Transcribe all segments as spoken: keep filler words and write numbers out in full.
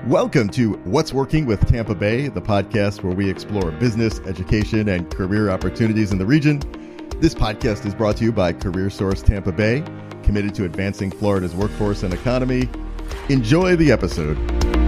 Welcome to What's Working with Tampa Bay, the podcast where we explore business, education, and career opportunities in the region. This podcast is brought to you by CareerSource Tampa Bay, committed to advancing Florida's workforce and economy. Enjoy the episode.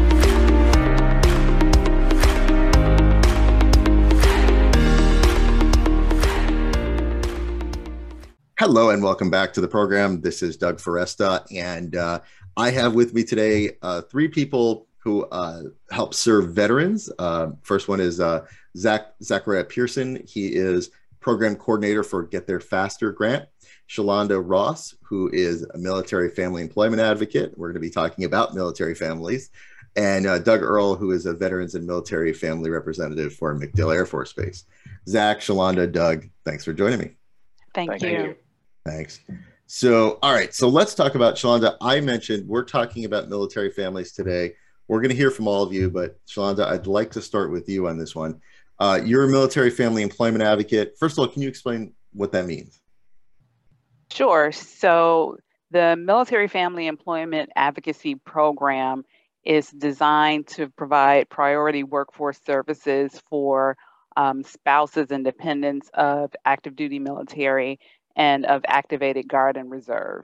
Hello and welcome back to the program. This is Doug Foresta, and uh, I have with me today uh, three people who uh, help serve veterans. Uh, first one is uh, Zach Zachariah Pearson. He is program coordinator for Get There Faster grant. Shalonda Ross, who is a military family employment advocate. We're going to be talking about military families. And uh, Doug Earl, who is a veterans and military family representative for MacDill Air Force Base. Zach, Shalonda, Doug, thanks for joining me. Thank, Thank you. you. Thanks. So, all right. So let's talk about, Shalonda, I mentioned we're talking about military families today. We're going to hear from all of you, but Shalonda, I'd like to start with you on this one. Uh, you're a military family employment advocate. First of all, can you explain what that means? Sure. So the Military Family Employment Advocacy Program is designed to provide priority workforce services for um, spouses and dependents of active duty military and of activated Guard and Reserve.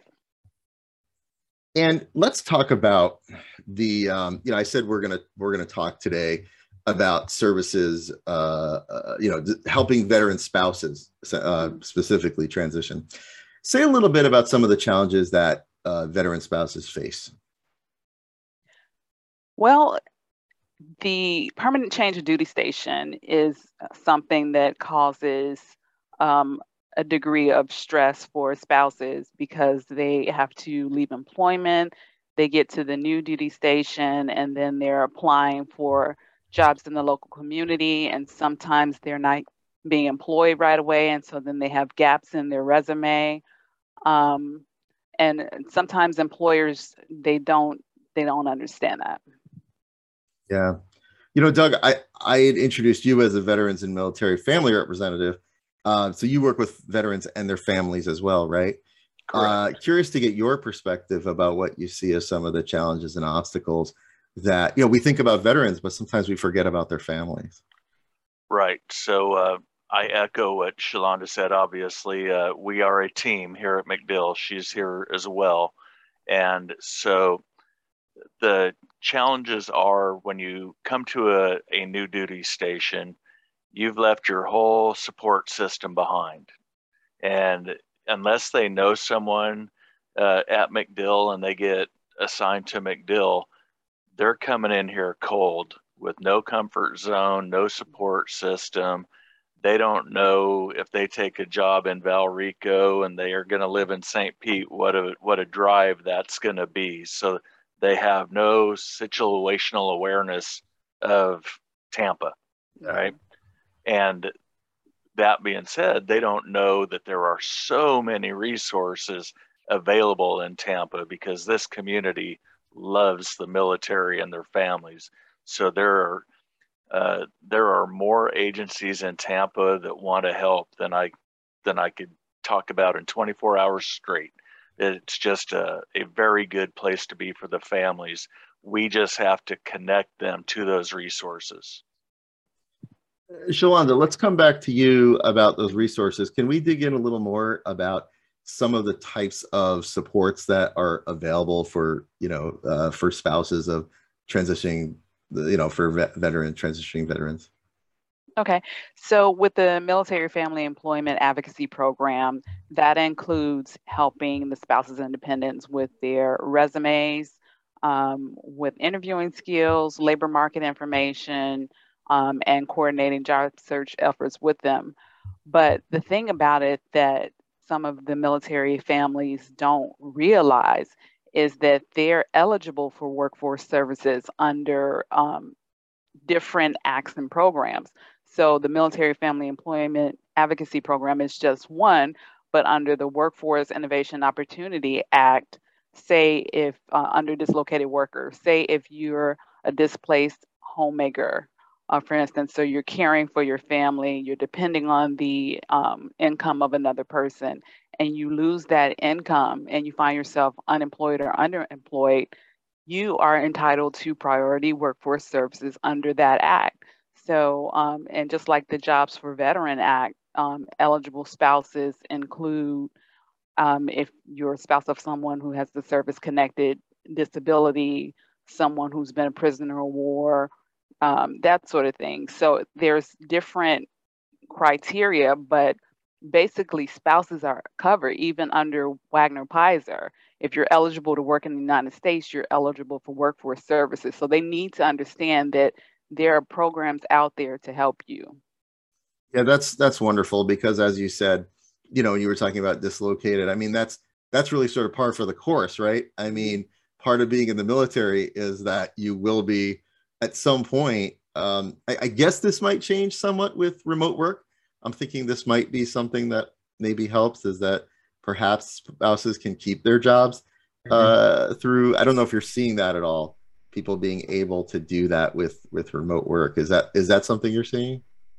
And let's talk about the, um, you know, I said we're gonna we're gonna talk today about services, uh, uh, you know, helping veteran spouses uh, specifically transition. Say a little bit about some of the challenges that uh, veteran spouses face. Well, the permanent change of duty station is something that causes um, a degree of stress for spouses because they have to leave employment, they get to the new duty station, and then they're applying for jobs in the local community, and sometimes they're not being employed right away, and so then they have gaps in their resume. Um, and sometimes employers, they don't they don't understand that. Yeah. You know, Doug, I, I had introduced you as a veterans and military family representative. Uh, so you work with veterans and their families as well, right? Uh, curious to get your perspective about what you see as some of the challenges and obstacles that, you know, we think about veterans, but sometimes we forget about their families. Right. So uh, I echo what Shalonda said. Obviously, uh, we are a team here at MacDill. She's here as well. And so the challenges are when you come to a, a new duty station, you've left your whole support system behind. And unless they know someone uh, at MacDill and they get assigned to MacDill, they're coming in here cold with no comfort zone, no support system. They don't know if they take a job in Valrico and they are going to live in Saint Pete, what a, what a drive that's going to be. So they have no situational awareness of Tampa, right? And that being said, they don't know that there are so many resources available in Tampa because this community loves the military and their families. So there are uh, there are more agencies in Tampa that want to help than I than I could talk about in twenty-four hours straight. It's just a, a very good place to be for the families. We just have to connect them to those resources. Shalonda, let's come back to you about those resources. Can we dig in a little more about some of the types of supports that are available for, you know, uh, for spouses of transitioning, you know, for vet veteran transitioning veterans? Okay, so with the Military Family Employment Advocacy Program, that includes helping the spouses and dependents with their resumes, um, with interviewing skills, labor market information, um, and coordinating job search efforts with them. But the thing about it that some of the military families don't realize is that they're eligible for workforce services under um, different acts and programs. So the Military Family Employment Advocacy Program is just one, but under the Workforce Innovation Opportunity Act, say if uh, under dislocated worker, say if you're a displaced homemaker, uh, for instance, so you're caring for your family, you're depending on the um, income of another person, and you lose that income and you find yourself unemployed or underemployed, you are entitled to priority workforce services under that act. So, um, and just like the Jobs for Veteran Act, um, eligible spouses include um, if you're a spouse of someone who has the service-connected disability, someone who's been a prisoner of war, um, that sort of thing. So there's different criteria, but basically spouses are covered even under Wagner-Pfizer. If you're eligible to work in the United States, you're eligible for workforce services. So they need to understand that there are programs out there to help you. Yeah, that's that's wonderful, because as you said, you know, you were talking about dislocated. I mean, that's that's really sort of par for the course, right? I mean, part of being in the military is that you will be at some point. Um, I, I guess this might change somewhat with remote work. I'm thinking this might be something that maybe helps, is that perhaps spouses can keep their jobs uh, mm-hmm. through. I don't know if you're seeing that at all. People being able to do that with with remote work. Is that is that something you're seeing?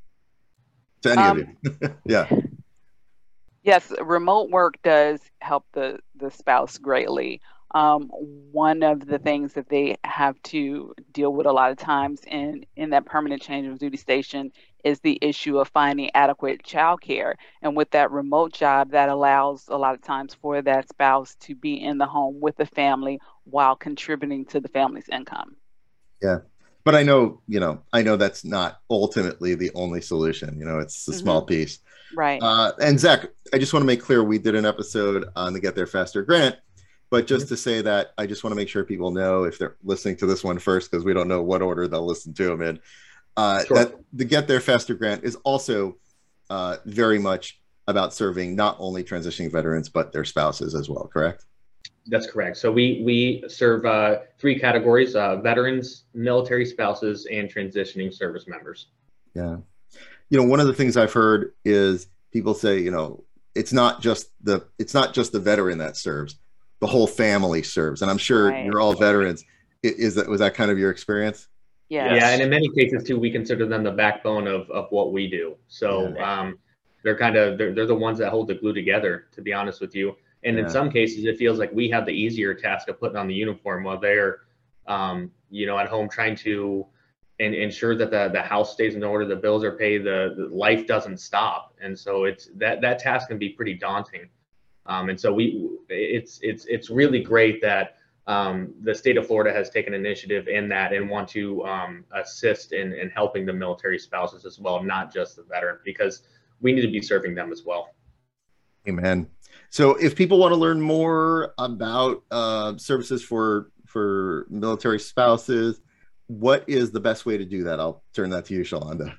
To any um, of you? Yeah. Yes, remote work does help the the spouse greatly. Um, one of the things that they have to deal with a lot of times in, in that permanent change of duty station is the issue of finding adequate childcare. And with that remote job, that allows a lot of times for that spouse to be in the home with the family while contributing to the family's income. Yeah. But I know, you know, I know that's not ultimately the only solution. You know, it's a mm-hmm. small piece. Right. Uh, and Zach, I just want to make clear, we did an episode on the Get There Faster grant. But just to say that, I just want to make sure people know, if they're listening to this one first, because we don't know what order they'll listen to them in, uh, sure. that the Get There Faster grant is also uh, very much about serving not only transitioning veterans, but their spouses as well, correct? That's correct. So we, we serve uh, three categories, uh, veterans, military spouses, and transitioning service members. Yeah. You know, one of the things I've heard is people say, you know, it's not just the, it's not just the veteran that serves. The whole family serves, and I'm sure right. you're all veterans. Is that was that kind of your experience? Yeah, yeah, and in many cases too, we consider them the backbone of of what we do. So yeah. um, they're kind of they're they're the ones that hold the glue together. To be honest with you, and yeah. in some cases, it feels like we have the easier task of putting on the uniform while they're, um, you know, at home trying to and ensure that the the house stays in order, the bills are paid, the, the life doesn't stop, and so it's that that task can be pretty daunting. Um, and so we, it's it's it's really great that um, the state of Florida has taken initiative in that and want to um, assist in, in helping the military spouses as well, not just the veteran, because we need to be serving them as well. Amen. So if people want to learn more about uh, services for for military spouses, what is the best way to do that? I'll turn that to you, Shalonda.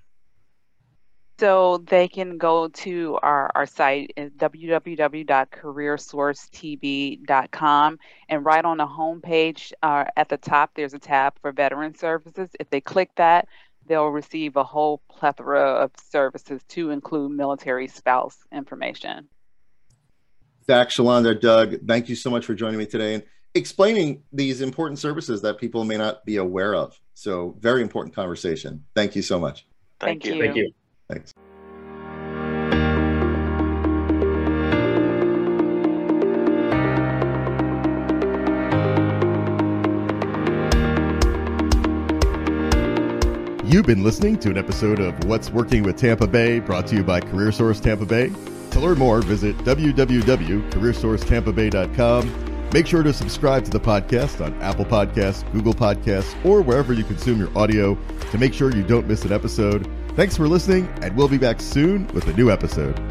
So they can go to our, our site at w w w dot career source t b dot com, and right on the homepage uh, at the top, there's a tab for veteran services. If they click that, they'll receive a whole plethora of services to include military spouse information. Zach, Shalonda, Doug, thank you so much for joining me today and explaining these important services that people may not be aware of. So very important conversation. Thank you so much. Thank, Thank you. you. Thank you. Thanks. You've been listening to an episode of What's Working with Tampa Bay, brought to you by CareerSource Tampa Bay. To learn more, visit w w w dot career source tampa bay dot com. Make sure to subscribe to the podcast on Apple Podcasts, Google Podcasts, or wherever you consume your audio to make sure you don't miss an episode. Thanks for listening, and we'll be back soon with a new episode.